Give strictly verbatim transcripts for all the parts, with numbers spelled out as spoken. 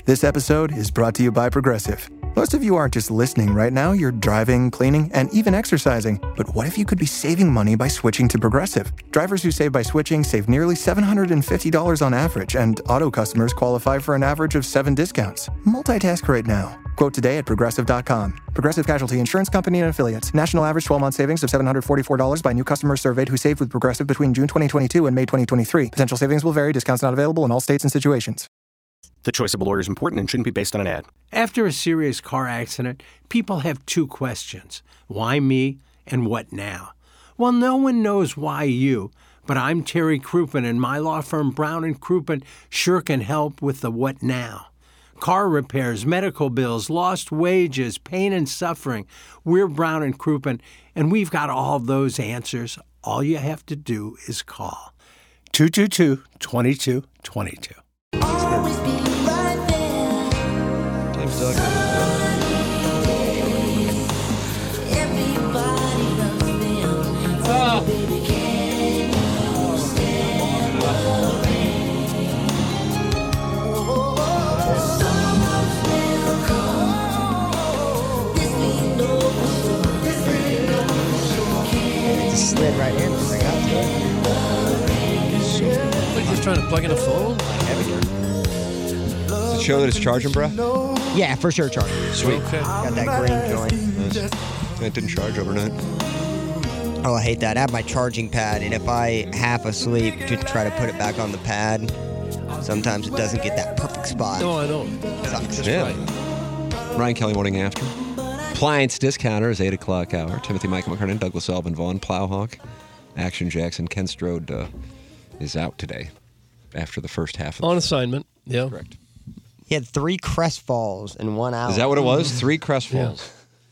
This episode is brought to you by Progressive. Most of you aren't just listening right now, you're driving, cleaning, and even exercising. But what if you could be saving money by switching to Progressive? Drivers who save by switching save nearly seven hundred fifty dollars on average, and auto customers qualify for an average of seven discounts. Multitask right now. Quote today at Progressive dot com. Progressive Casualty Insurance Company and Affiliates. National average twelve-month savings of seven hundred forty-four dollars by new customers surveyed who saved with Progressive between June twenty twenty-two and May twenty twenty-three. Potential savings will vary. Discounts not available in all states and situations. The choice of a lawyer is important and shouldn't be based on an ad. After a serious car accident, people have two questions. Why me and what now? Well, no one knows why you, but I'm Terry Crouppen, and my law firm Brown and Crouppen sure can help with the what now. Car repairs, medical bills, lost wages, pain and suffering. We're Brown and Crouppen, and we've got all those answers. All you have to do is call. two two two, two two two two. Always be right there. James Doug. Everybody loves them. Oh. Baby, can you stand the rain? Storms will come. This we know for sure. This we know for sure. Can Just slid right in when I got to it. What, you're trying to plug in a phone? Does it show that it's charging, bro? Yeah, for sure, Charlie. Sweet. Okay. Got that green joint. Nice. It didn't charge overnight. Oh, I hate that. I have my charging pad, and if I half asleep to try to put it back on the pad, sometimes it doesn't get that perfect spot. No, I don't. Sucks. That's Yeah. right. Ryan Kelly morning after. Appliance Discounter is eight o'clock hour. Timothy Michael McKernan, Douglas Elvin Vaughn, Plowhawk, Action Jackson. Ken Strode uh, is out today after the first half of the On show. assignment. Yeah. Correct. He had three crest falls in one hour. Is that what it was? Three crest Yeah. falls.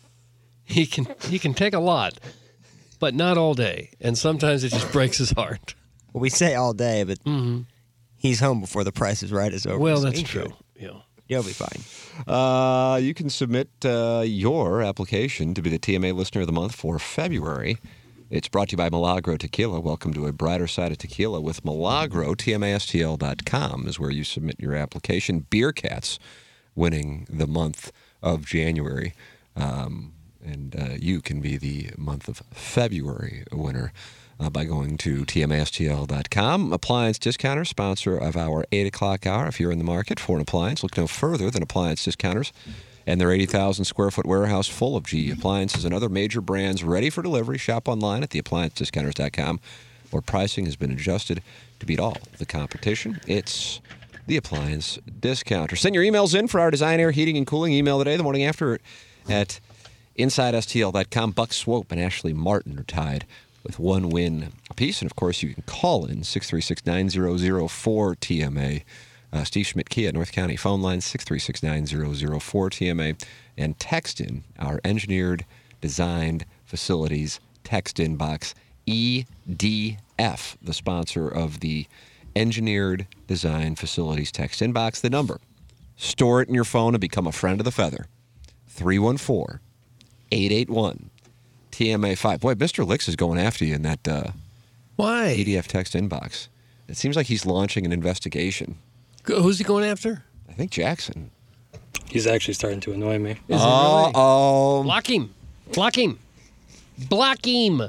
He can he can take a lot, but not all day. And sometimes it just breaks his heart. Well, we say all day, but Mm-hmm. he's home before the Price is Right is over. Well, so that's he's true. good. Yeah. You'll be fine. Uh, you can submit uh, your application to be the T M A Listener of the Month for February. It's brought to you by Milagro Tequila. Welcome to a brighter side of tequila with Milagro. T M A S T L dot com is where you submit your application. Beer Cats winning the month of January. Um, and uh, you can be the month of February winner uh, by going to T M A S T L dot com. Appliance Discounter, sponsor of our eight o'clock hour. If you're in the market for an appliance, look no further than Appliance Discounters and their eighty thousand square foot warehouse full of G E appliances and other major brands ready for delivery. Shop online at the appliance discounters dot com, where pricing has been adjusted to beat all the competition. It's the Appliance Discounter. Send your emails in for our Design, Air, Heating, and Cooling email today, the morning after, at inside S T L dot com. Buck Swope and Ashley Martin are tied with one win apiece. And, of course, you can call in six three six, nine zero zero four T M A. Uh, Steve Schmidt Kia, North County phone line six three six, nine zero zero four T M A, and text in our engineered, designed facilities text in box E D F, the sponsor of the Engineered Design Facilities text inbox. The number, store it in your phone and become a friend of the feather. three one four, eight eight one, T M A five. Boy, Mister Licks is going after you in that uh, Why? E D F text inbox. It seems like he's launching an investigation. Who's he going after? I think Jackson. He's actually starting to annoy me. Is it really? Uh-oh. Block him. Block him. Block him.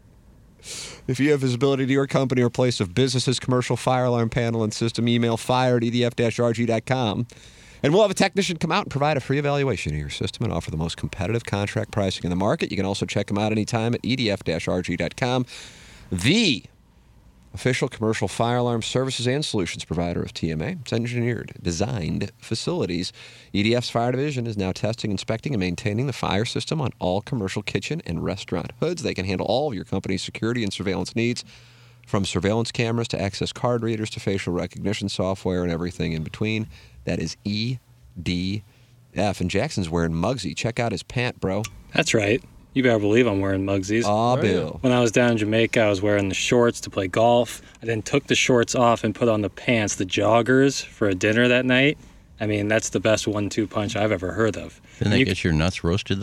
If you have visibility to your company or place of business's commercial fire alarm panel and system, email fire at E D F R G dot com. And we'll have a technician come out and provide a free evaluation of your system and offer the most competitive contract pricing in the market. You can also check them out anytime at E D F R G dot com. The official commercial fire alarm services and solutions provider of T M A. It's engineered, designed facilities. E D F's fire division is now testing, inspecting, and maintaining the fire system on all commercial kitchen and restaurant hoods. They can handle all of your company's security and surveillance needs, from surveillance cameras to access card readers to facial recognition software and everything in between. That is E D F. And Jackson's wearing Muggsy. Check out his pant, bro. That's right. You better believe I'm wearing Muggsies. Aw, Bill. When I was down in Jamaica, I was wearing the shorts to play golf. I then took the shorts off and put on the pants, the joggers, for a dinner that night. I mean, that's the best one two punch I've ever heard of. Didn't You they c- get your nuts roasted, though?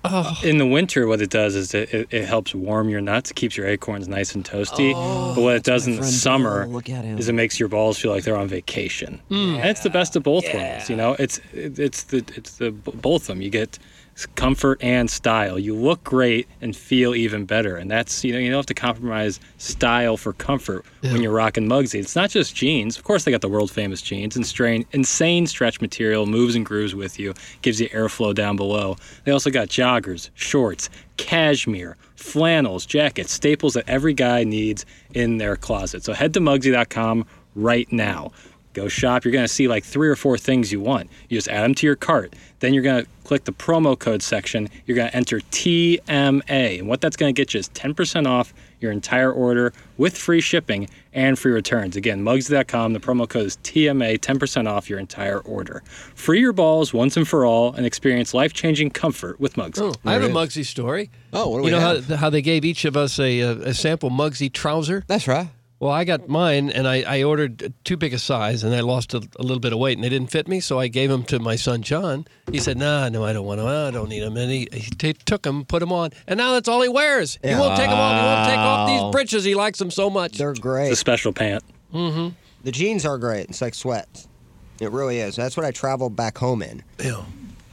Oh. In the winter, what it does is it, it, it helps warm your nuts, keeps your acorns nice and toasty. Oh, but what it does my in the friend summer Bill. Look at him. is it makes your balls feel like they're on vacation. Mm. And it's the best of both worlds. You know, it's it, it's the it's the both of them. You get comfort and style. You look great and feel even better. And that's, you know, you don't have to compromise style for comfort when you're rocking Mugsy. It's not just jeans. Of course, they got the world famous jeans and strain, insane stretch material, moves and grooves with you, gives you airflow down below. They also got joggers, shorts, cashmere, flannels, jackets, staples that every guy needs in their closet. So head to Mugsy dot com right now. Go shop. You're going to see like three or four things you want. You just add them to your cart. Then you're going to click the promo code section. You're going to enter T M A. And what that's going to get you is ten percent off your entire order with free shipping and free returns. Again, Mugsy dot com. The promo code is T M A, ten percent off your entire order. Free your balls once and for all and experience life-changing comfort with Mugsy. Oh, I have a Mugsy story. Oh, what do you we know have? how, how they gave each of us a, a, a sample Mugsy trouser? That's right. Well, I got mine, and I, I ordered too big a size, and I lost a, a little bit of weight, and they didn't fit me, so I gave them to my son, John. He said, nah, no, I don't want them. I don't need them. And he, he t- took them, put them on, and now that's all he wears. He won't take them off. He won't take off these breeches. He likes them so much. They're great. It's a special pant. Mm-hmm. The jeans are great. It's like sweats. It really is. That's what I traveled back home in. Yeah.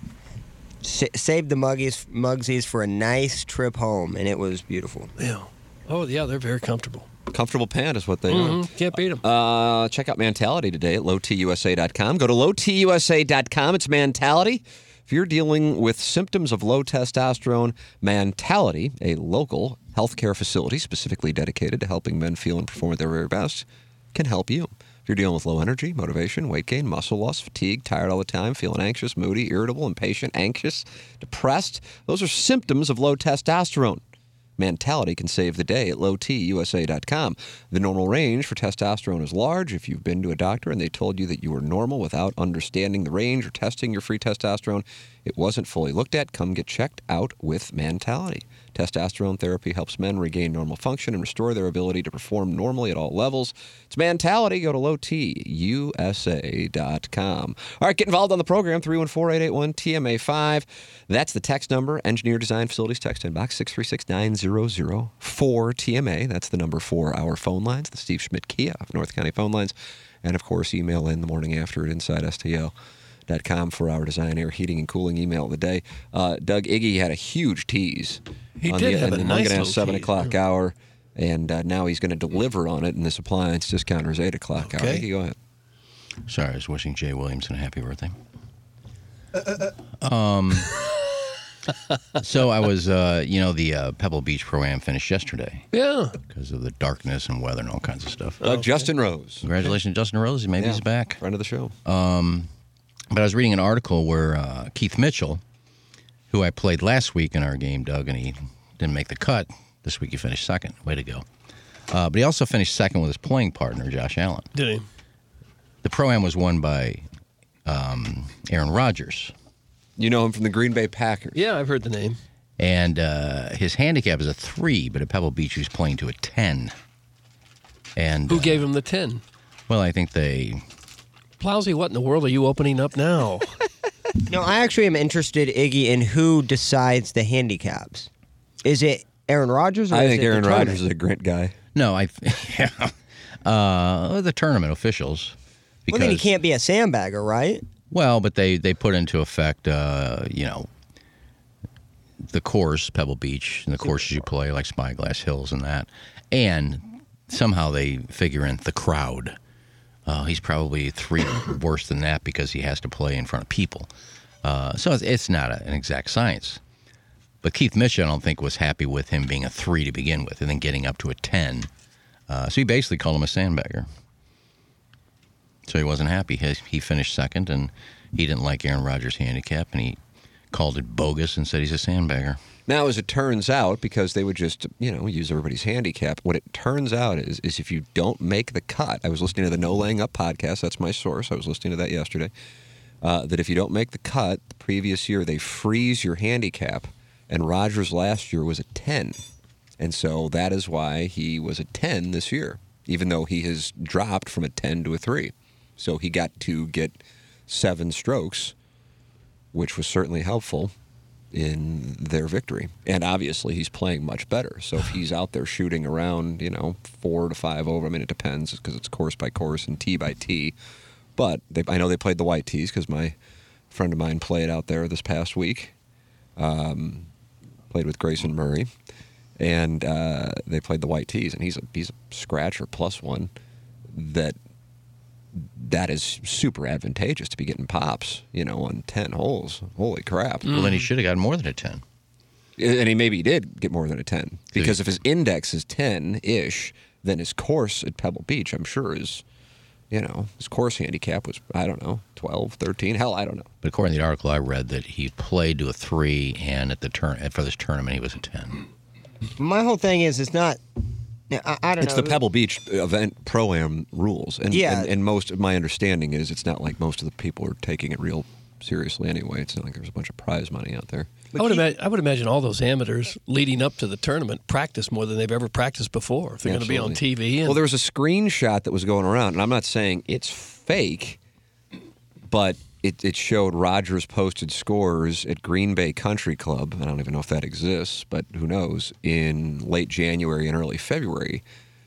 Sa- saved the Muggies, Mugsies for a nice trip home, and it was beautiful. Yeah. Oh, yeah, they're very comfortable. Comfortable pant is what they are. Mm-hmm. Can't beat them. Uh, check out Mentality today at low t u s a dot com. Go to low t u s a dot com. It's Mentality. If you're dealing with symptoms of low testosterone, Mentality, a local healthcare facility specifically dedicated to helping men feel and perform at their very best, can help you. If you're dealing with low energy, motivation, weight gain, muscle loss, fatigue, tired all the time, feeling anxious, moody, irritable, impatient, anxious, depressed, those are symptoms of low testosterone. Mentality can save the day at low t u s a dot com. The normal range for testosterone is large. If you've been to a doctor and they told you that you were normal without understanding the range or testing your free testosterone, it wasn't fully looked at, come get checked out with Mentality. Testosterone therapy helps men regain normal function and restore their ability to perform normally at all levels. It's Mentality. Go to low t u s a dot com. All right, get involved on the program, three one four, eight eight one, T M A five. That's the text number, Engineer Design Facilities text inbox, six three six, nine zero zero four T M A. That's the number for our phone lines, the Steve Schmidt Kia of North County phone lines. And, of course, email in the morning after at inside S T L dot com for our design, air, heating, and cooling email of the day. Uh, Doug Iggy had a huge tease. He on did the, have in a the nice Munganess little seven tease, o'clock yeah. hour, and uh, now he's going to deliver on it in this appliance discounter's eight o'clock hour. Okay. Iggy, go ahead. Sorry, I was wishing Jay Williamson a happy birthday. Um, so I was, uh, you know, the uh, Pebble Beach Pro-Am finished yesterday Yeah. because of the darkness and weather and all kinds of stuff. Uh, Justin Rose, Congratulations, Justin Rose. Maybe Yeah. he's back. friend of the show. Um, but I was reading an article where uh, Keith Mitchell, who I played last week in our game, Doug, and he didn't make the cut. This week he finished second. Way to go. Uh, but he also finished second with his playing partner, Josh Allen. Did he? The Pro-Am was won by um, Aaron Rodgers. You know him from the Green Bay Packers. Yeah, I've heard the name. And uh, his handicap is a three, but at Pebble Beach he's playing to a ten. And Who uh, gave him the ten? Well, I think they. Plowsy, what in the world are you opening up now? No, I actually am interested, Iggy, in who decides the handicaps. Is it Aaron Rodgers? Or I is think it the Aaron tournament? Rodgers is a great guy. No, I. Yeah. Uh, the tournament officials. Well, then he can't be a sandbagger, right? Well, but they, they put into effect, uh, you know, the course, Pebble Beach, and the courses you play, like Spyglass Hills and that. And somehow they figure in the crowd. Uh, he's probably three worse than that because he has to play in front of people. Uh, so it's, it's not a, an exact science. But Keith Mitchell, I don't think, was happy with him being a three to begin with and then getting up to a ten. Uh, so he basically called him a sandbagger. So he wasn't happy. He, he finished second, and he didn't like Aaron Rodgers' handicap, and he called it bogus and said he's a sandbagger. Now, as it turns out, because they would just, you know, use everybody's handicap, what it turns out is, is if you don't make the cut, I was listening to the No Laying Up podcast, that's my source, I was listening to that yesterday, uh, that if you don't make the cut, the previous year they freeze your handicap, and Rodgers last year was a ten. And so that is why he was a ten this year, even though he has dropped from a ten to a three. So he got to get seven strokes, which was certainly helpful. in their victory. And obviously, he's playing much better. So if he's out there shooting around, you know, four to five over, I mean, it depends because it's course by course and tee by tee. But they, I know they played the white tees because my friend of mine played out there this past week. Um, played with Grayson Murray. And uh, they played the white tees, and he's a, he's a scratcher plus one that that is super advantageous to be getting pops, you know, on ten holes. Holy crap. Well, then he should have gotten more than a ten. And he maybe did get more than a ten. Because if his index is ten-ish, then his course at Pebble Beach, I'm sure, is, you know, his course handicap was, I don't know, twelve, thirteen. Hell, I don't know. But according to the article I read, that he played to a three, and at the turn for this tournament, he was a ten. My whole thing is, it's not. I, I don't It's know. the Pebble Beach event Pro-Am rules. And, Yeah. and, and most of my understanding is it's not like most of the people are taking it real seriously anyway. It's not like there's a bunch of prize money out there. I would, ima- I would imagine all those amateurs leading up to the tournament practice more than they've ever practiced before. If they're going to be on T V. And Well, there was a screenshot that was going around, and I'm not saying it's fake, but it, it showed Rogers posted scores at Green Bay Country Club. I don't even know if that exists, but who knows, in late January and early February.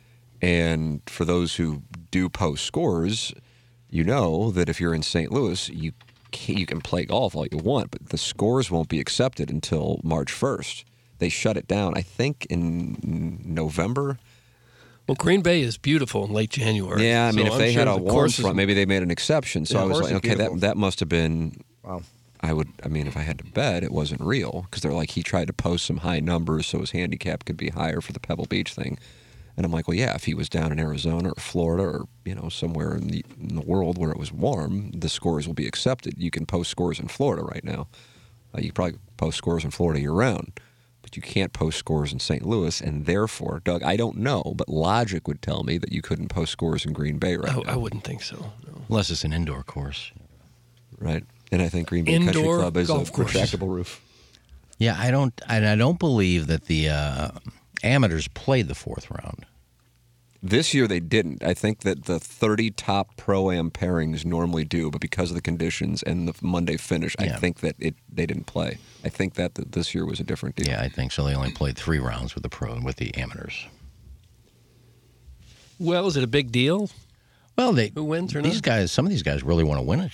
And for those who do post scores, you know that if you're in Saint Louis, you can, you can play golf all you want, but the scores won't be accepted until March first. They shut it down, I think, in November. Well, Green Bay is beautiful in late January. Yeah, I mean, so if I'm they sure had a the warm courses- front, maybe they made an exception. So Yeah, I was course like, is okay, beautiful. that that must have been. Wow. I would. I mean, if I had to bet, it wasn't real because they're like he tried to post some high numbers so his handicap could be higher for the Pebble Beach thing. And I'm like, well, yeah, if he was down in Arizona or Florida or you know somewhere in the in the world where it was warm, the scores will be accepted. You can post scores in Florida right now. Uh, you can probably post scores in Florida year round. But you can't post scores in Saint Louis, and therefore, Doug, I don't know, but logic would tell me that you couldn't post scores in Green Bay right I, now. I wouldn't think so. No. Unless it's an indoor course. Right. And I think Green Bay Country Indoor Club is a golf courses. retractable roof. Yeah, I don't. And I don't believe that the uh, amateurs played the fourth round. This year they didn't. I think that the thirty top Pro-Am pairings normally do, but because of the conditions and the Monday finish, I Yeah. think that it they didn't play. I think that th- this year was a different deal. Yeah, I think so. They only played three rounds with the pro with the amateurs. Well, is it a big deal? Well, they Who wins or these not? guys. Some of these guys really want to win it.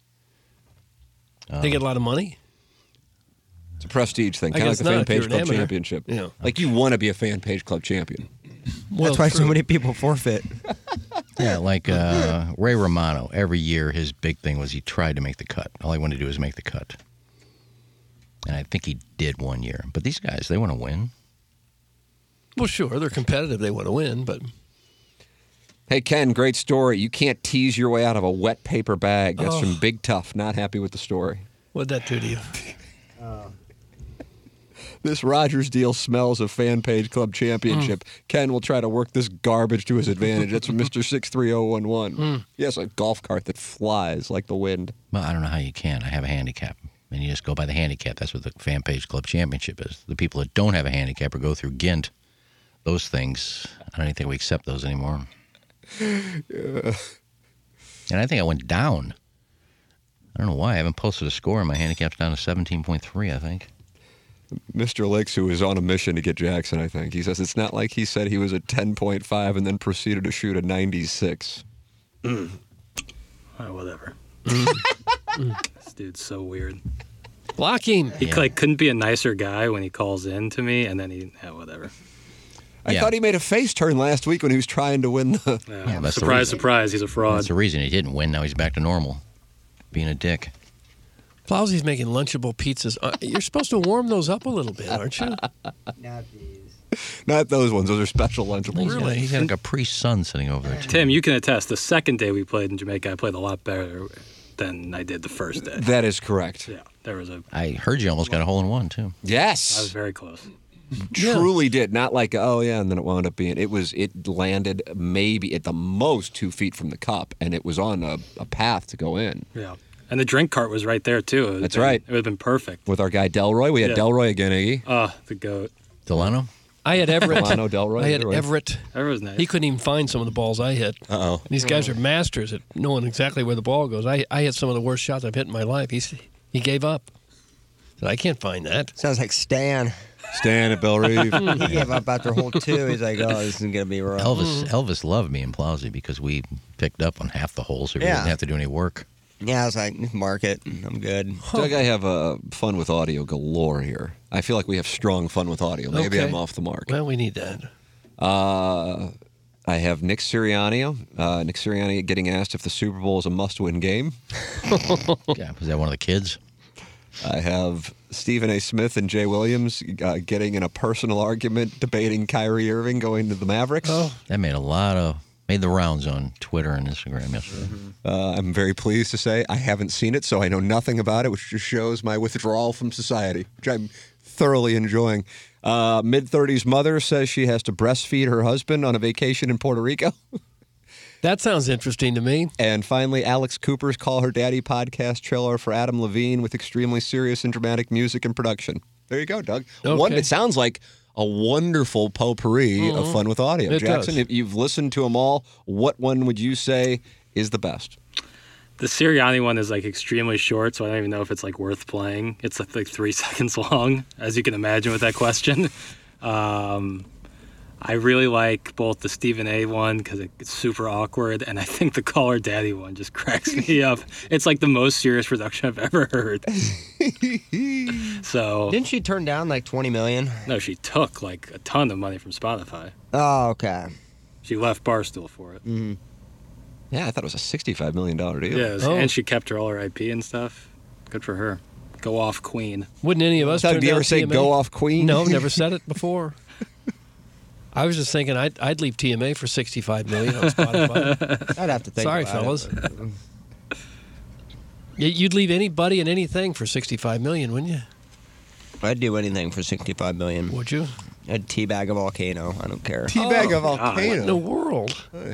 They get a lot of money. It's a prestige thing, I kind of like guess the not Fan if Page you're an Club amateur. Championship. Yeah. Like you want to be a Fan Page Club champion. Well, That's why so true. many people forfeit. Yeah, like uh, Ray Romano. Every year, his big thing was he tried to make the cut. All he wanted to do was make the cut. And I think he did one year. But these guys, they want to win. Well, sure, they're competitive. They want to win, but Hey, Ken, great story. You can't tease your way out of a wet paper bag. That's Oh. from Big Tough. Not happy with the story. what'd that do to you? This Rogers deal smells of Fan Page Club Championship. Ken will try to work this garbage to his advantage. That's from Mister six three zero one one. He has a golf cart that flies like the wind. Well, I don't know how you can. I have a handicap. And you just go by the handicap. That's what the Fan Page Club Championship is. The people that don't have a handicap or go through Gint, those things, I don't even think we accept those anymore. Yeah. And I think I went down. I don't know why. I haven't posted a score, and my handicap's down to seventeen point three, I think. Mister Licks, who is on a mission to get Jackson, I think. He says it's not like he said he was a ten point five and then proceeded to shoot a ninety-six. Oh, whatever. This dude's so weird. Blocking. He Yeah. like couldn't be a nicer guy when he calls in to me, and then he, yeah, whatever. I Yeah. thought he made a face turn last week when he was trying to win the. Yeah, Yeah, that's the surprise, reason. surprise, he's a fraud. That's the reason he didn't win. Now he's back to normal, being a dick. Flowsy's making Lunchable pizzas. Uh, you're supposed to warm those up a little bit, aren't you? Not these. Not those ones. Those are special Lunchables. He's got, he's got a Capri Sun sitting over there, too. Tim, you can attest. The second day we played in Jamaica, I played a lot better than I did the first day. That is correct. Yeah, there was a. I heard you almost got a hole in one, too. I was Yes. very close. Truly did. Not like, oh, yeah, and then it wound up being. It was. It landed maybe at the most two feet from the cup, and it was on a, a path to go in. Yeah, and the drink cart was right there too. It would've That's been- right. It would have been perfect. With our guy Delroy. We had Yeah. Delroy again, Iggy. Ah, the goat. Delano? I had Everett. Delano, Delroy. I had either way. Everett. That was nice. He couldn't even find some of the balls I hit. Uh-oh. These guys are masters at knowing exactly where the ball goes. I, I hit some of the worst shots I've hit in my life. He's, he gave up. I can't find that. Sounds like Stan. Stan at Belle Reve. He gave up after hole two. He's like, oh, this is going to be rough. Elvis Elvis loved me in Plowsy because we picked up on half the holes, so we Yeah. didn't have to do any work. Yeah, I was like, mark it. I'm good. Doug, I have uh, fun with audio galore here. I feel like we have strong fun with audio. Maybe Okay. I'm off the mark. Well, we need that. Uh, I have Nick Sirianni. Uh, Nick Sirianni getting asked if the Super Bowl is a must-win game. Yeah, was that one of the kids? I have Stephen A. Smith and Jay Williams uh, getting in a personal argument debating Kyrie Irving going to the Mavericks. Oh. That made a lot of made the rounds on Twitter and Instagram yesterday. Uh, I'm very pleased to say I haven't seen it, so I know nothing about it, which just shows my withdrawal from society, which I'm thoroughly enjoying. Uh, mid-thirties mother says she has to breastfeed her husband on a vacation in Puerto Rico. That sounds interesting to me. And finally, Alex Cooper's Call Her Daddy podcast trailer for Adam Levine with extremely serious and dramatic music and production. There you go, Doug. Okay. One, it sounds like a wonderful potpourri Mhm. of fun with audio. It Jackson, does. if you've listened to them all, what one would you say is the best? The Sirianni one is like extremely short, so I don't even know if it's like worth playing. It's like, like three seconds long, as you can imagine with that question. Um, I really like both the Stephen A. one because it's super awkward, and I think the Call Her Daddy one just cracks me up. It's like the most serious production I've ever heard. So Didn't she turn down like twenty million? no, she took like a ton of money from Spotify. Oh, okay. She left Barstool for it. Mm-hmm. Yeah, I thought it was a sixty-five million dollars deal. Yeah, it was- Oh. and she kept her all her I P and stuff. Good for her. Go off, Queen. Wouldn't any of us Doug, turn do you down ever say T M A? go off Queen? No, never said it before. I was just thinking I'd, I'd leave T M A for sixty-five million dollars on Spotify. I'd have to think Sorry, about fellas. it. Y- You'd leave anybody and anything for sixty-five million dollars, wouldn't I'd do anything for sixty-five million. you? Would you? I'd teabag a volcano. I don't care. Teabag a Oh, volcano. what in the world?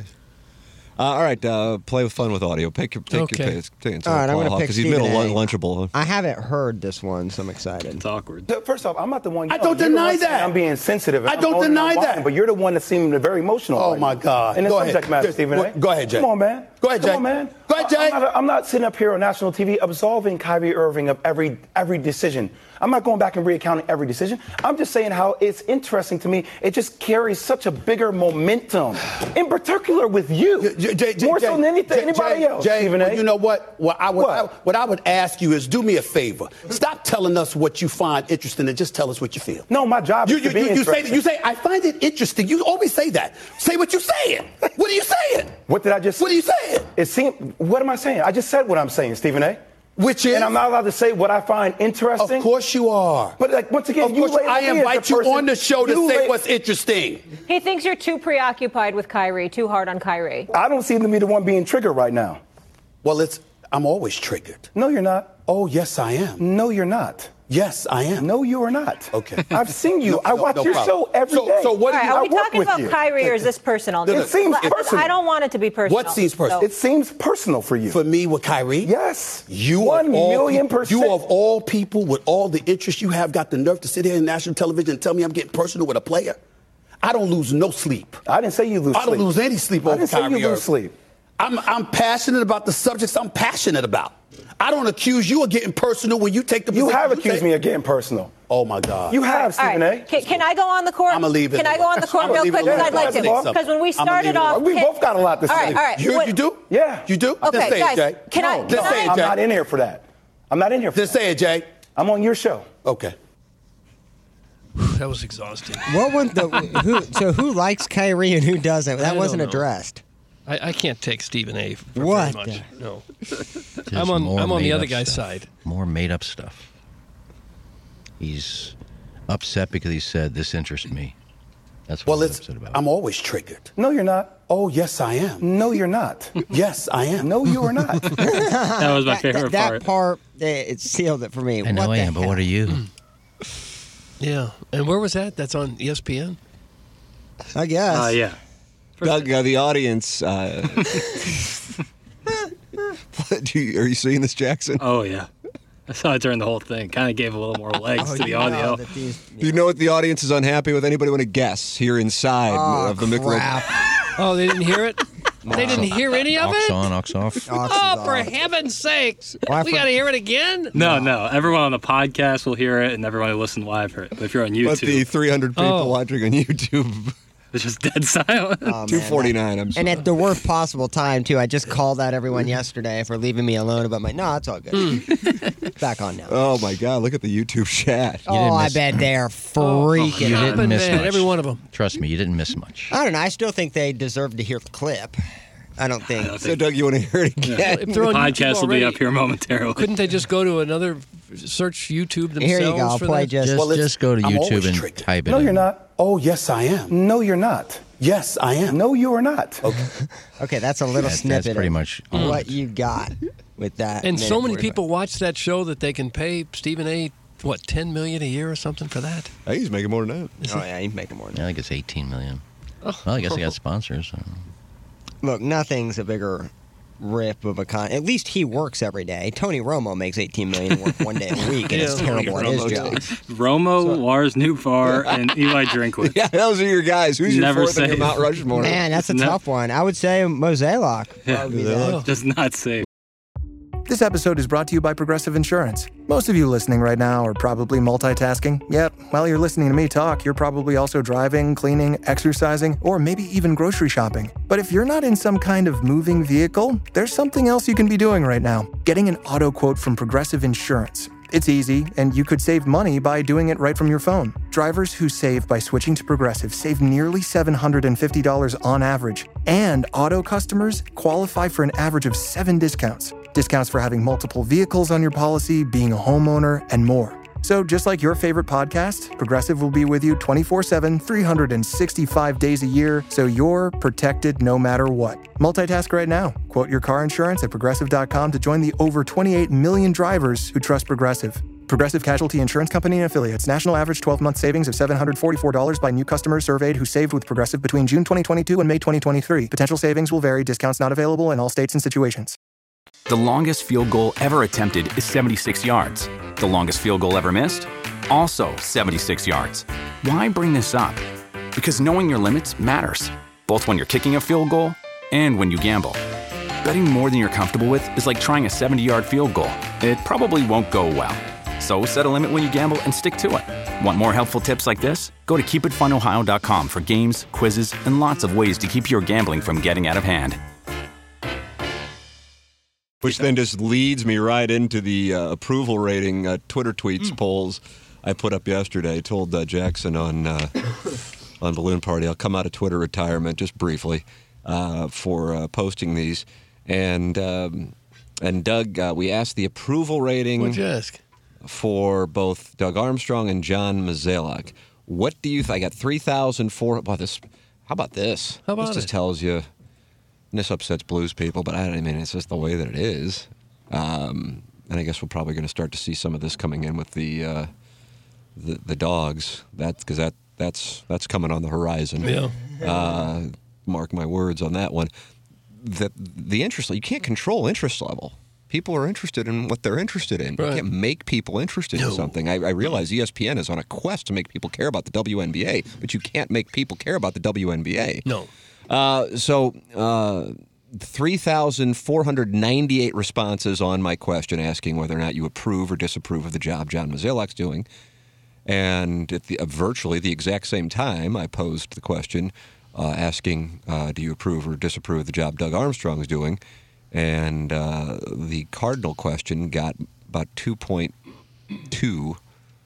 Uh, all right, uh, play with fun with audio. Pick your, take Okay. your pick. Take it All right, I'm gonna pick because he's middle Stephen A. lun- lunchable. I haven't heard this one, so I'm excited. It's awkward. First off, I'm not the one. I don't you're the deny one saying that. I'm being sensitive. I I'm don't owning deny my that. wine, But you're the one that seemed very emotional. Oh, right my now. God. In the Go subject ahead. matter, Just- Stephen A. go ahead, Jay. Come on, man. Go ahead, Come Jay. on, man. Go ahead, Jay. I'm not, I'm not sitting up here on national T V absolving Kyrie Irving of every every decision. I'm not going back and recounting every decision. I'm just saying how it's interesting to me. It just carries such a bigger momentum, in particular with you, Jay, Jay, Jay, more so than anything, Jay, anybody Jay, else. Jay, Stephen well, A. you know what? What I would, What? I, what I would ask you is do me a favor. Stop telling us what you find interesting and just tell us what you feel. No, my job You, is you, to be you, you say interesting. you say I find it interesting. You always say that. Say what you saying. What are you saying? What did I just? What are you saying? It seemed. What am I saying? I just said what I'm saying, Stephen A. Which is? And I'm not allowed to say what I find interesting. Of course you are. But like once again, Of you course, label I me as invite the you person- on the show to you say la- what's interesting. He thinks you're too preoccupied with Kyrie, too hard on Kyrie. I don't seem to be the one being triggered right now. Well, it's I'm always triggered. No, you're not. Oh, yes, I am. No, you're not. Yes, I am. No, you are not. Okay. I've seen you. No, I no, watch no your problem. show every So- day. so what do All right, you- are we I work talking with about you. Kyrie or is this personal? It seems I- personal. I don't want it to be personal. What seems personal? So- It seems personal for you. For me with Kyrie? Yes. You One of all million people- percent. You of all people with all the interest you have got the nerve to sit here in national television and tell me I'm getting personal with a player? I don't lose no sleep. I didn't say you lose I don't sleep. lose any sleep I over didn't say Kyrie you lose Irving. sleep. I'm, I'm passionate about the subjects I'm passionate about. I don't accuse you of getting personal when you take the You position have accused take. me of getting personal. Oh, my God. You have, All Stephen right. A. Can, can I go on the court? I'ma leave it Can I go on the court I'ma real leave it quick? Because alone. I'd like to. I'ma leave it Because when we alone. I'ma leave started it off, alone. We can- both got a lot to All say. right, all right. You, What- you do? Yeah. You do? Okay, Just say guys, it, Jay. can I- No, can no, say it, I'm Jay. not in here for that. I'm not in here for Just that. say it, Jay. I'm on your show. Okay. That was exhausting. What was the who? So who likes Kyrie and who doesn't? That I wasn't don't know. addressed. I, I can't take Stephen A. for What very much. the- No. Just I'm on- more I'm on the other made-up guy's stuff. side. More made up stuff. He's upset because he said this interests me. That's what Well, he's it's upset about. I'm always triggered. No, you're not. Oh, yes, I am. No, you're not. Yes, I am. No, you are not. That was my That, favorite that, part. that part, eh, it sealed it for me. I know What I the am, but hell? what are you? Yeah. And where was that? That's on E S P N? I guess. Uh, yeah. Doug, uh, the audience. Uh, do you, are you seeing this, Jackson? Oh, yeah. I saw it during the whole thing. Kind of gave a little more legs Oh, to the you know audio. that these- Do you know what the audience is unhappy with? Anybody want to guess here inside Oh, of the Michelob? crap. Oh, they didn't hear it? They didn't hear any of Ox it? on, ox off. Oh, for heaven's sakes. Well, I we for- got to hear it again? No, no. Everyone on the podcast will hear it, and everyone who listens live heard it. But if you're on YouTube, But the three hundred people Oh. watching on YouTube, it's just dead silent. Oh, man, two forty-nine. I'm And sorry. at the worst possible time, too. I just called out everyone yesterday for leaving me alone about my. No, it's all good. Back on now. Oh my God! Look at the YouTube chat. Oh, I miss- bet they're freaking You out. didn't miss man, much. every one of them. Trust me, you didn't miss much. I don't know. I still think they deserve to hear the clip. I don't think. So, Doug, you want to hear it again? If they're on YouTube Podcast will be already, up here momentarily. Couldn't they just go to another search YouTube themselves? Here you go. I'll for play that? just. Just, Well, it's- just go to I'm YouTube always and tricked. type it No, in. you're not. Oh, yes, I am. No, you're not. Yes, I am. No, you are not. Okay, that's a little That's- snippet. that's pretty of much all what of it. you got with that. And so minute many forty-five. people watch that show that they can pay Stephen A. what ten million a year or something for that. Hey, he's making more than that. Oh yeah, you can make more. I think it's eighteen million. Well, I guess I got sponsors. So. Look, nothing's a bigger rip of a con. At least he works every day. Tony Romo makes eighteen million work one day a week, and it's Yeah. terrible at his Romo job. Romo, Lars Newbar, and Eli Drinkwitz. Yeah, those are your guys. Who's your Never fourth on your say- Mount Rushmore? Man, that's a No. tough one. I would say Mozeliak. Yeah, Probably that. does not say. This episode is brought to you by Progressive Insurance. Most of you listening right now are probably multitasking. Yep, while you're listening to me talk, you're probably also driving, cleaning, exercising, or maybe even grocery shopping. But if you're not in some kind of moving vehicle, there's something else you can be doing right now. Getting an auto quote from Progressive Insurance. It's easy, and you could save money by doing it right from your phone. Drivers who save by switching to Progressive save nearly seven hundred fifty dollars on average. And auto customers qualify for an average of seven discounts. Discounts for having multiple vehicles on your policy, being a homeowner, and more. So just like your favorite podcast, Progressive will be with you twenty-four seven, three hundred sixty-five days a year, so you're protected no matter what. Multitask right now. Quote your car insurance at progressive dot com to join the over twenty-eight million drivers who trust Progressive. Progressive Casualty Insurance Company and Affiliates. National average twelve-month savings of seven hundred forty-four dollars by new customers surveyed who saved with Progressive between June twenty twenty-two and May twenty twenty-three. Potential savings will vary. Discounts not available in all states and situations. The longest field goal ever attempted is seventy-six yards. The longest field goal ever missed? Also seventy-six yards. Why bring this up? Because knowing your limits matters, both when you're kicking a field goal and when you gamble. Betting more than you're comfortable with is like trying a seventy-yard field goal. It probably won't go well. So set a limit when you gamble and stick to it. Want more helpful tips like this? Go to keep it fun ohio dot com for games, quizzes, and lots of ways to keep your gambling from getting out of hand. Which then just leads me right into the uh, approval rating uh, Twitter tweets polls I put up yesterday. I told uh, Jackson on uh, on Balloon Party I'll come out of Twitter retirement just briefly uh, for uh, posting these. And um, and Doug, uh, we asked the approval rating What'd you ask? for both Doug Armstrong and John Mozeliak. What do you think? I got three thousand four. About this. How about this? How about this just it? tells you. And this upsets blues people, but I, I mean, it's just the way that it is. Um, and I guess we're probably going to start to see some of this coming in with the uh, the, the dogs. That's because that that's that's coming on the horizon. Yeah. Uh, mark my words on that one. That the interest you can't control interest level. People are interested in what they're interested in. Right. You can't make people interested in something. I, I realize E S P N is on a quest to make people care about the W N B A, but you can't make people care about the W N B A. No. Uh, so, uh, three thousand four hundred ninety-eight responses on my question asking whether or not you approve or disapprove of the job John Mozeliak's doing. And at the, uh, virtually the exact same time, I posed the question uh, asking, uh, do you approve or disapprove of the job Doug Armstrong's doing? And uh, the cardinal question got about two point two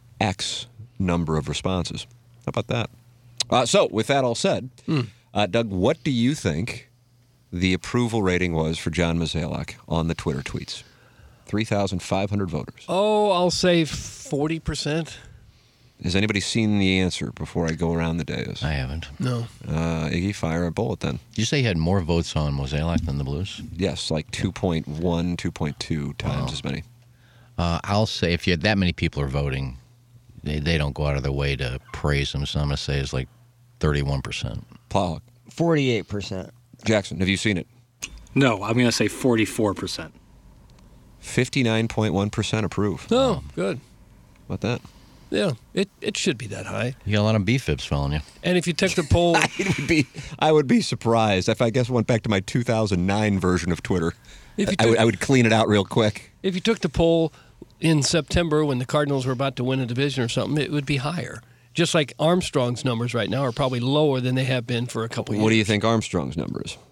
x number of responses. How about that? Uh, so, with that all said, Hmm. uh, Doug, what do you think the approval rating was for John Mozeliak on the Twitter tweets? three thousand five hundred voters. Oh, I'll say forty percent. Has anybody seen the answer before I go around the dais? I haven't. No. Uh, Iggy, fire a bullet then. Did you say you had more votes on Mozeliak than the Blues? Yes, like two point one, two point two times Wow. as many. Uh, I'll say if you had that many people are voting, they, they don't go out of their way to praise him. So I'm going to say it's like thirty-one percent. Plowhawk. forty-eight percent. Jackson, have you seen it? No, I'm going to say forty-four percent. fifty-nine point one percent approve. Oh, good. How about that? Yeah, it, it should be that high. You got a lot of B-fibs following you. And if you took the poll, it would be. I would be surprised if I guess went back to my two thousand nine version of Twitter. If you I, would, took- I would clean it out real quick. if you took the poll in September when the Cardinals were about to win a division or something, it would be higher. Just like Armstrong's numbers right now are probably lower than they have been for a couple of years. What do you think Armstrong's number is?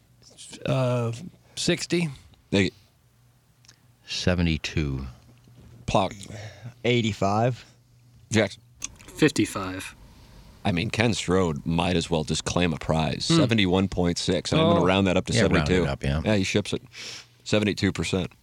Uh, sixty. They, seventy-two. Plot. eighty-five. Jackson. fifty-five. I mean, Ken Strode might as well just claim a prize. Hmm. seventy-one point six. And I'm going Oh. to round that up to Yeah, round seventy-two. it up, yeah. Yeah, he ships it. seventy-two percent.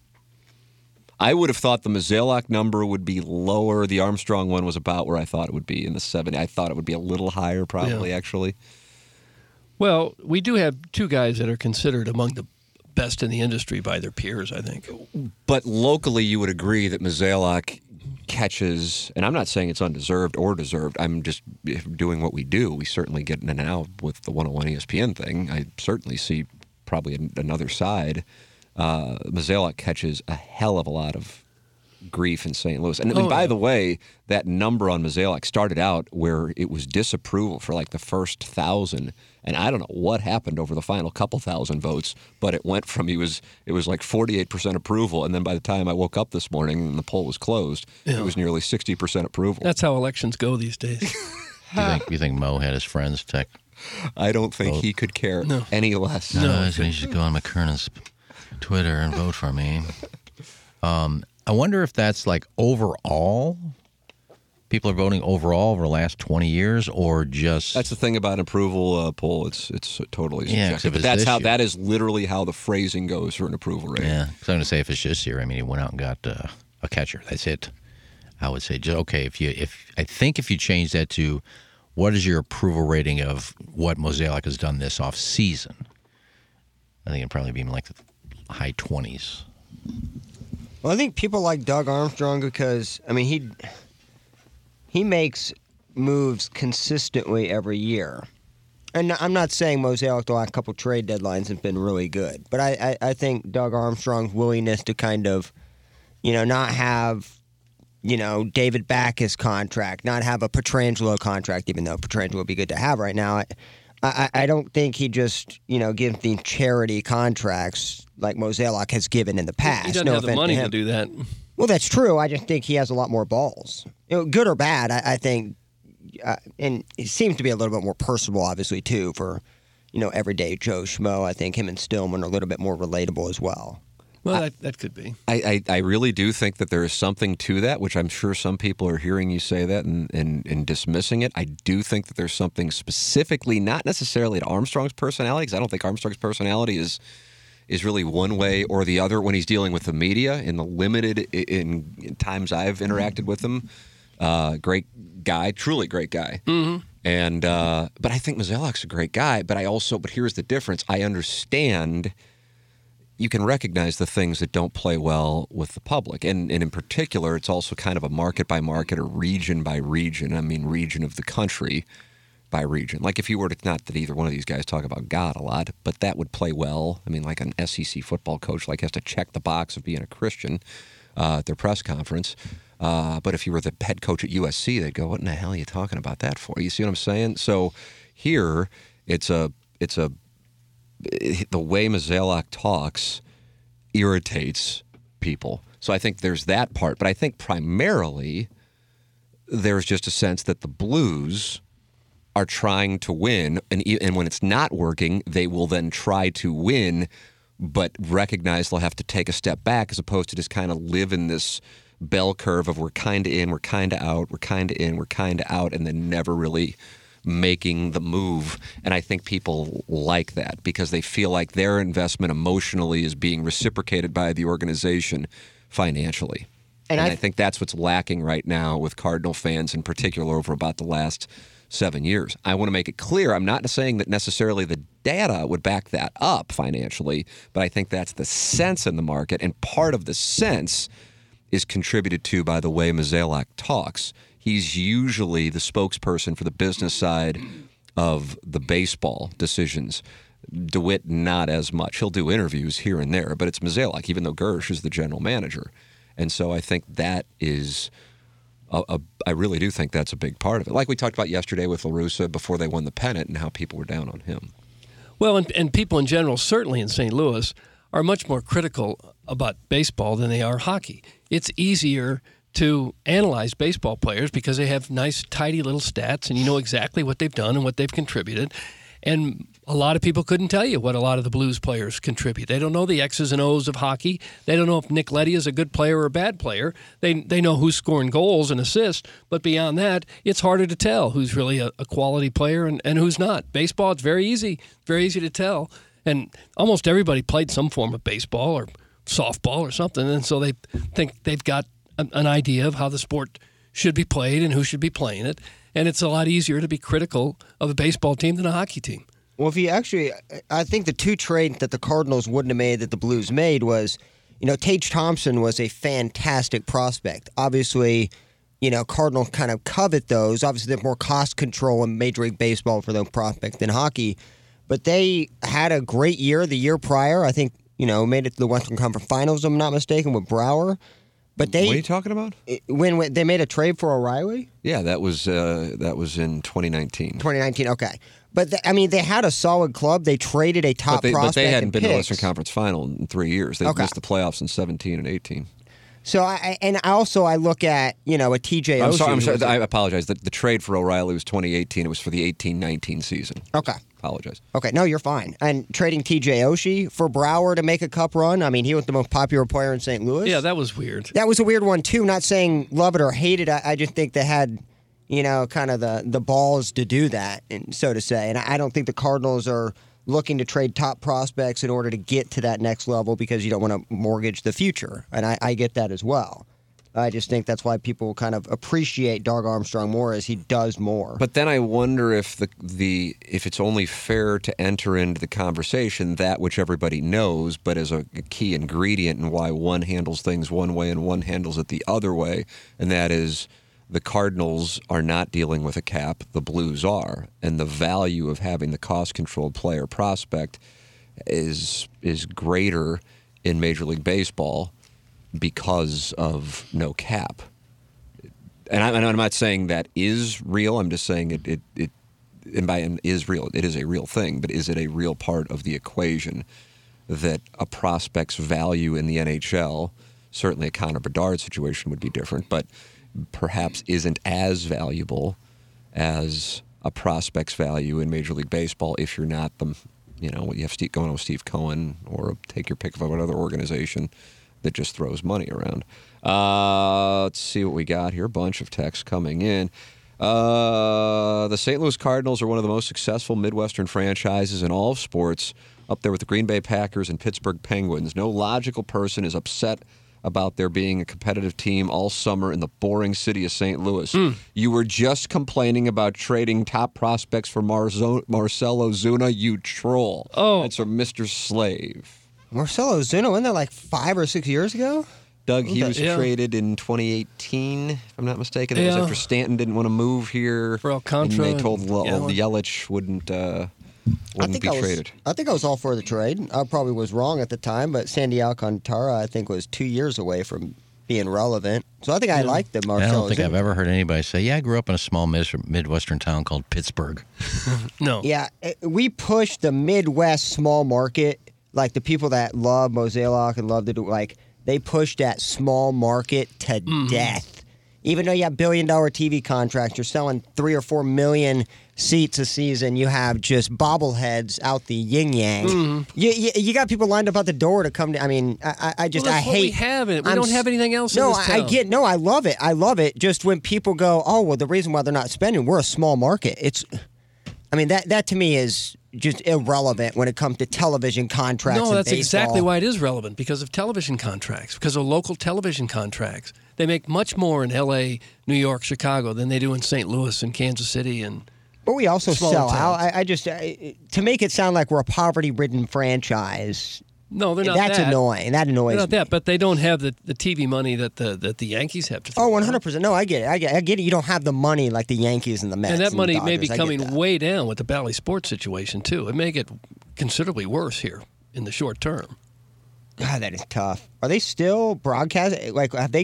I would have thought the Mozeliak number would be lower. The Armstrong one was about where I thought it would be in the seventy. I thought it would be a little higher, probably, Yeah. actually. Well, we do have two guys that are considered among the best in the industry by their peers, I think. But locally, you would agree that Mozeliak catches, and I'm not saying it's undeserved or deserved. I'm just doing what we do. We certainly get in and out with the one oh one E S P N thing. I certainly see probably an, another side. Uh, Mozeliak catches a hell of a lot of grief in Saint Louis. And, and Oh, by yeah. the way, that number on Mozeliak started out where it was disapproval for like the first thousand. And I don't know what happened over the final couple thousand votes, but it went from he was it was like forty-eight percent approval, and then by the time I woke up this morning and the poll was closed, Yeah. it was nearly sixty percent approval. That's how elections go these days. You think, you think Mo had his friends tech? I don't think vote? he could care No. any less. No, so you should go on McKernan's Twitter and vote for me. Um, I wonder if that's like overall. People are voting overall over the last twenty years, or just That's the thing about an approval uh, poll. It's it's totally Yeah, 'cause subjective. if But it's that's this how year- that is literally how the phrasing goes for an approval rating. yeah. Because I'm going to say if it's this year, I mean, he went out and got uh, a catcher. That's it. I would say, just, okay, if you if I think if you change that to what is your approval rating of what Mozeliak has done this off season, I think it'd probably be in like the high twenties. Well, I think people like Doug Armstrong because I mean he he makes moves consistently every year. And I'm not saying Mozeliak the last couple trade deadlines have been really good, but I, I, I think Doug Armstrong's willingness to kind of, you know, not have, you know, David Backus contract, not have a Petrangelo contract, even though Petrangelo would be good to have right now. I, I, I don't think he just, you know, gives the charity contracts like Mozeliak has given in the past. He doesn't No have the offense money to to, him. do that. Well, that's true. I just think he has a lot more balls. You know, good or bad, I, I think, uh, and it seems to be a little bit more personable, obviously, too, for, you know, everyday Joe Schmo. I think him and Stillman are a little bit more relatable as well. Well, that, that could be. I, I, I really do think that there is something to that, which I'm sure some people are hearing you say that and, and, and dismissing it. I do think that there's something specifically, not necessarily to Armstrong's personality, because I don't think Armstrong's personality is is really one way or the other when he's dealing with the media. In the limited in, in times I've interacted with him, uh, great guy, truly great guy. Mm-hmm. And uh, but I think Mozeliak's a great guy. But I also, but here's the difference. I understand. You can recognize the things that don't play well with the public. And, and in particular, it's also kind of a market by market or region by region. I mean, region of the country by region. Like if you were to, not that either one of these guys talk about God a lot, but that would play well. I mean, like an S E C football coach like has to check the box of being a Christian uh, at their press conference. Uh, but if you were the head coach at U S C, they'd go, what in the hell are you talking about that for? You see what I'm saying? So here, it's a it's a the way Mozeliak talks irritates people. So I think there's that part. But I think primarily there's just a sense that the Blues are trying to win. And, and when it's not working, they will then try to win, but recognize they'll have to take a step back as opposed to just kind of live in this bell curve of we're kind of in, we're kind of out, we're kind of in, we're kind of out, and then never really making the move. And I think people like that because they feel like their investment emotionally is being reciprocated by the organization financially. And, And I, I- think that's what's lacking right now with Cardinal fans in particular over about the last seven years. I want to make it clear, I'm not saying that necessarily the data would back that up financially, but I think that's the sense in the market. And part of the sense is contributed to by the way Mozeliak talks. He's usually the spokesperson for the business side of the baseball decisions. DeWitt, not as much. He'll do interviews here and there, but it's Mozeliak, even though Gersh is the general manager. And so I think that is a, a, I really do think that's a big part of it. Like we talked about yesterday with La Russa before they won the pennant and how people were down on him. Well, and, and people in general, certainly in Saint Louis, are much more critical about baseball than they are hockey. It's easier to analyze baseball players because they have nice, tidy little stats, and you know exactly what they've done and what they've contributed. And a lot of people couldn't tell you what a lot of the Blues players contribute. They don't know the X's and O's of hockey. They don't know if Nick Leddy is a good player or a bad player. They they know who's scoring goals and assists, but beyond that, it's harder to tell who's really a, a quality player and, and who's not. Baseball, it's very easy, very easy to tell. And almost everybody played some form of baseball or softball or something, and so they think they've got an, an idea of how the sport should be played and who should be playing it. And it's a lot easier to be critical of a baseball team than a hockey team. Well, if you actually, I think the two trades that the Cardinals wouldn't have made that the Blues made was, you know, Tage Thompson was a fantastic prospect. Obviously, you know, Cardinals kind of covet those. Obviously, there's more cost control in Major League Baseball for those prospects than hockey. But they had a great year the year prior. I think, you know, made it to the Western Conference Finals, if I'm not mistaken, with Brouwer. But they, what are you talking about? When, when they made a trade for O'Reilly? Yeah, that was uh, that was in twenty nineteen. twenty nineteen, okay. But, the, I mean, they had a solid club. They traded a top but they, prospect But they hadn't been picks. to the Western Conference Final in three years. They Okay. missed the playoffs in seventeen and eighteen. So, I and also I look at, you know, a T J I'm Oshie. sorry, I'm who sorry was a- I apologize. The, the trade for O'Reilly was twenty eighteen. It was for the eighteen nineteen season. Okay. Apologize. Okay, no, you're fine. And trading T J Oshie for Brouwer to make a cup run, I mean, he was the most popular player in Saint Louis. Yeah, that was weird. That was a weird one, too. Not saying love it or hate it. I, I just think they had, you know, kind of the, the balls to do that, and so to say. And I don't think the Cardinals are looking to trade top prospects in order to get to that next level because you don't want to mortgage the future. And I, I get that as well. I just think that's why people kind of appreciate Doug Armstrong more as he does more. But then I wonder if the the if it's only fair to enter into the conversation that which everybody knows, but as a key ingredient in why one handles things one way and one handles it the other way, and that is the Cardinals are not dealing with a cap, the Blues are, and the value of having the cost-controlled player prospect is is greater in Major League Baseball because of no cap. And, I, and I'm not saying that is real. I'm just saying it, it, it and by and is real. It is a real thing, but is it a real part of the equation that a prospect's value in the N H L, certainly a Connor Bedard situation would be different, but perhaps isn't as valuable as a prospect's value in Major League Baseball if you're not the, you know, you have Steve, going on with Steve Cohen or take your pick of another organization that just throws money around. Uh, let's see what we got here. A bunch of texts coming in. Uh, the Saint Louis Cardinals are one of the most successful Midwestern franchises in all of sports, up there with the Green Bay Packers and Pittsburgh Penguins. No logical person is upset about there being a competitive team all summer in the boring city of Saint Louis. Mm. You were just complaining about trading top prospects for Marzo- Marcell Ozuna, you troll. Oh. That's from Mister Slave. Marcell Ozuna, wasn't that like five or six years ago? Doug, he was Yeah. traded in twenty eighteen, if I'm not mistaken. It was Yeah. after Stanton didn't want to move here. For Alcantara And they told and L- Yelich. Yelich wouldn't, uh, I wouldn't think be I was, traded. I think I was all for the trade. I probably was wrong at the time, but Sandy Alcantara, I think, was two years away from being relevant. So I think I liked the Marcell I don't think Ozuna. I've ever heard anybody say, yeah, I grew up in a small mis- Midwestern town called Pittsburgh. No. Yeah, it- we pushed the Midwest small market, like the people that love Mosaic and love to do, like, they pushed that small market to death. Even though you have billion dollar T V contracts, you're selling three or four million seats a season. You have just bobbleheads out the yin yang. Mhm. You, you you got people lined up at the door to come to. I mean, I, I I just Well, I that's what hate. we have it. We I'm don't s- have anything else in No, this I, I town. get. No, I love it. I love it. Just when people go, oh well, the reason why they're not spending, we're a small market. It's. I mean that that to me is just irrelevant when it comes to television contracts. No, and that's baseball. exactly why it is relevant, because of television contracts, because of local television contracts. They make much more in L A, New York, Chicago than they do in Saint Louis and Kansas City and But we also smaller sell towns. out. I, I just I, to make it sound like we're a poverty-ridden franchise. No, they're not That's that. annoying. That annoys They're not me. that, but they don't have the, the T V money that the that the Yankees have to throw Oh, around. one hundred percent. No, I get it. I get, I get it. You don't have the money like the Yankees and the Mets. And that the money may be Dodgers. I get coming that. way down with the Bally Sports situation, too. It may get considerably worse here in the short term. God, that is tough. Are they still broadcasting? Like, have they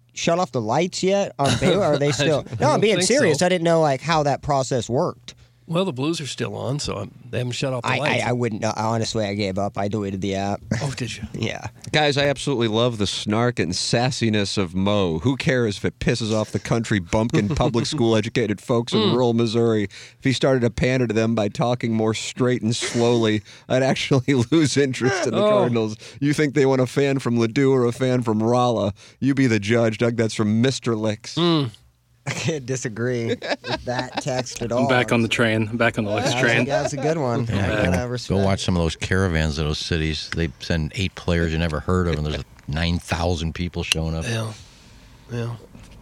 shut off the lights yet on Baylor? Are they still? I No, I'm don't being think serious. so. I didn't know like how that process worked. Well, the Blues are still on, so I'm, they haven't shut off the I, I, lights. I wouldn't know. Honestly, I gave up. I deleted the app. Oh, did you? Yeah. Guys, I absolutely love the snark and sassiness of Mo. Who cares if it pisses off the country bumpkin public school educated folks in rural Missouri? If he started to pander to them by talking more straight and slowly, I'd actually lose interest in the Oh. Cardinals. You think they want a fan from Ladue or a fan from Rolla? You be the judge, Doug. That's from Mister Licks. I can't disagree with that text at all. I'm back on the train. I'm back on the Lex That's, train. a, that's a good one. Yeah, I go, respect. go watch some of those caravans of those cities. They send eight players you never heard of, and there's nine thousand people showing up. Yeah. Yeah.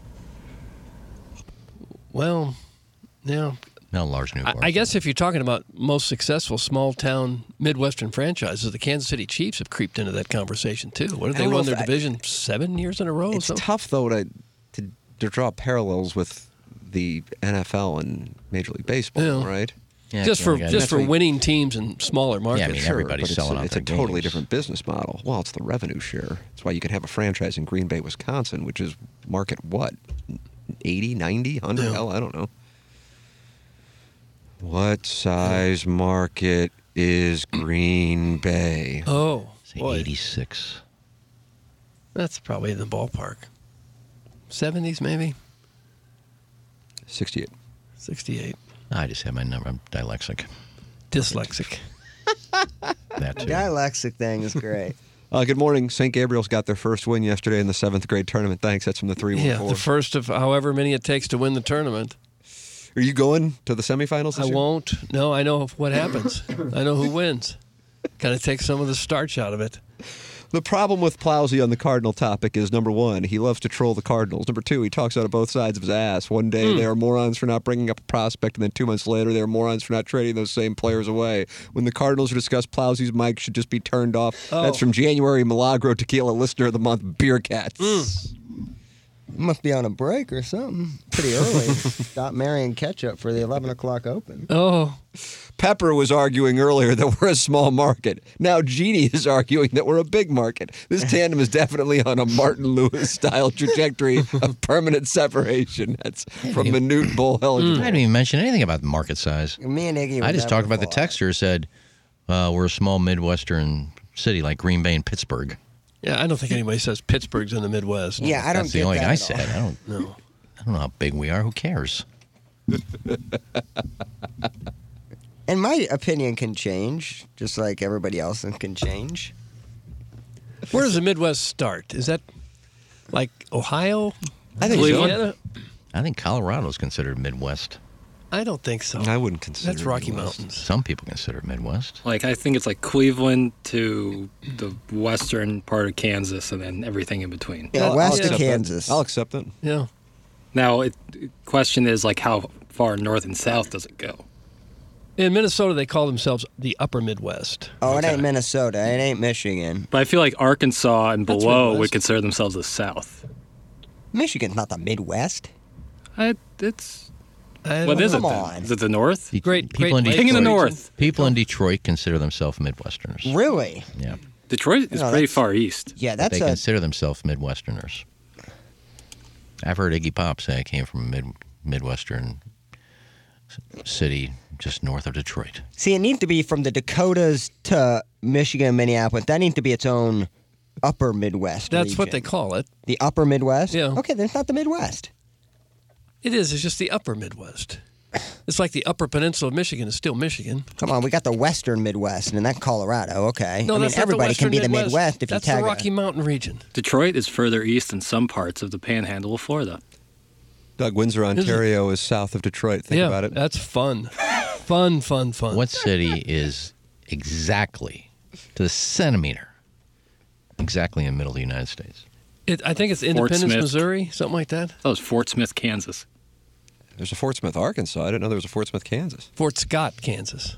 Well, yeah. No, Lars I, Newbar. I guess if you're talking about most successful small-town Midwestern franchises, the Kansas City Chiefs have creeped into that conversation, too. What I did they don't know won their if I- division seven years in a row? It's so? tough, though, to, to to draw parallels with the N F L and Major League Baseball, Yeah. right? Yeah, just for yeah, just for Definitely. winning teams in smaller markets. I mean, Sure, everybody's but it's selling a, out It's a their totally games. different business model. Well, it's the revenue share. That's why you can have a franchise in Green Bay, Wisconsin, which is market what? eighty, ninety, one hundred? Yeah. Hell, I don't know. What size market is Green Bay? Oh, Say boy. eighty-six. That's probably in the ballpark. seventies, maybe? sixty-eight. sixty-eight. I just have my number. I'm dyslexic. Dyslexic. That too. Dyslexic thing is great. Uh, good morning. Saint Gabriel's got their first win yesterday in the seventh grade tournament. Thanks. That's from the three one Yeah, four. the first of however many it takes to win the tournament. Are you going to the semifinals this I year? won't. No, I know what happens. I know who wins. Kind of takes some of the starch out of it. The problem with Plowsy on the Cardinal topic is, number one, he loves to troll the Cardinals. Number two, he talks out of both sides of his ass. One day they are morons for not bringing up a prospect, and then two months later they are morons for not trading those same players away. When the Cardinals discuss Plowsy's mic should just be turned off. Oh. That's from January Milagro Tequila Listener of the Month, Beer Cats. Must be on a break or something. Pretty early. Stop marrying ketchup for the eleven o'clock open. Oh. Pepper was arguing earlier that we're a small market. Now Jeannie is arguing that we're a big market. This tandem is definitely on a Martin Lewis-style trajectory of permanent separation. That's from Minute Bull I Eligible. didn't even mention anything about the market size. Me and Iggy. I would just never talked about the fall out. texter said uh, we're a small Midwestern city like Green Bay and Pittsburgh. Yeah, I don't think anybody says Pittsburgh's in the Midwest. Yeah, I don't That's the get only that thing I at said. all. I don't No. I don't know how big we are. Who cares? And my opinion can change, just like everybody else can change. Where does the Midwest start? Is that like Ohio? I think so. Louisiana? I think Colorado's considered Midwest. I don't think so. I wouldn't consider That's it Rocky Midwest. Mountains. Some people consider it Midwest. Like I think it's like Cleveland to the western part of Kansas, and then everything in between. Yeah, I'll- west I'll of accept that. Kansas. I'll accept it. Yeah. Now, it, the question is like how far north and south does it go? In Minnesota, they call themselves the Upper Midwest. Oh, it ain't Minnesota. It ain't Michigan. But I feel like Arkansas and That's below Midwest. would consider themselves the south. Michigan's not the Midwest. I, it's I what don't is know. it Come then? on. Is it the north? The Great- people Great in Lakes King of the Detroit, North. People in Detroit consider themselves Midwesterners. Really? Yeah, Detroit is No, pretty that's- far east. Yeah, but that's they a. consider themselves Midwesterners. I've heard Iggy Pop say I came from a mid Midwestern s- city just north of Detroit. See, it needs to be from the Dakotas to Michigan, Minneapolis. That needs to be its own upper Midwest. That's what region. they call it. The upper Midwest? Yeah. Okay, then it's not the Midwest. It is. It's just the Upper Midwest. It's like the Upper Peninsula of Michigan is still Michigan. Come on, we got the Western Midwest, and that's Colorado. Okay. No, I mean, that's not the everybody Western can be the Midwest. Midwest if That's you tag the a- Rocky Mountain region. Detroit is further east than some parts of the panhandle of Florida. Doug, Windsor, it? Ontario is south of Detroit. Think yeah, about it. that's fun. Fun, fun, fun. What city is exactly to the centimeter exactly in the middle of the United States? It, I think it's Fort Independence, Smith. Missouri, something like that. That was Fort Smith, Kansas. There's a Fort Smith, Arkansas. I didn't know there was a Fort Smith, Kansas. Fort Scott, Kansas.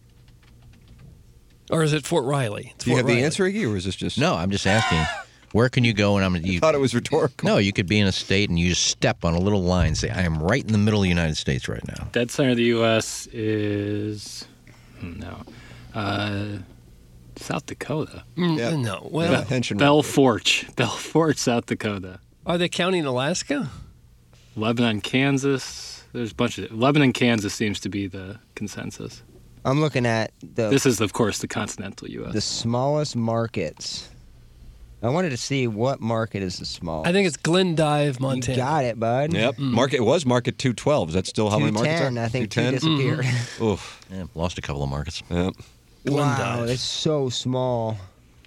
Or is it Fort Riley? It's Do you Fort have Riley. the answer, Iggy, or is this just... No, I'm just asking. Where can you go? And I'm you. thought it was rhetorical. No, you could be in a state and you just step on a little line and say, I am right in the middle of the United States right now. Dead center of the U S is hmm, no, uh, South Dakota. Mm, Yeah. No, well, Yeah, Henshin- Belfort, Belfort, South Dakota. Are they counting Alaska? Lebanon, Kansas. There's a bunch of Lebanon, Kansas seems to be the consensus. I'm looking at the. This is, of course, the continental U S The smallest markets. I wanted to see what market is the smallest. I think it's Glendive, Montana. You got it, bud. Yep. Market it was market two twelve. Is that still how many markets are? two ten, I think two two ten? disappeared. Oof. Yeah, lost a couple of markets. Yep. Wow, it's so small.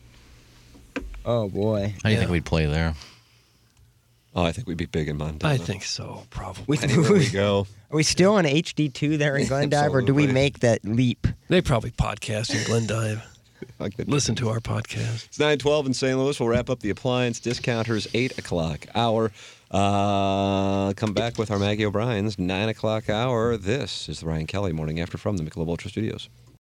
Oh boy. How do you think we'd play there? Oh, I think we'd be big in Montana. I think so, probably. We, Anywhere we go. Are we still on H D two there in Glendive, or do we Absolutely. make that leap? They probably podcast in Glendive. Listen to our podcast. It's nine twelve in Saint Louis. We'll wrap up the appliance discounters eight o'clock hour. Uh, come back with our Maggie O'Brien's nine o'clock hour. This is the Ryan Kelly Morning After from the Michelob Ultra Studios.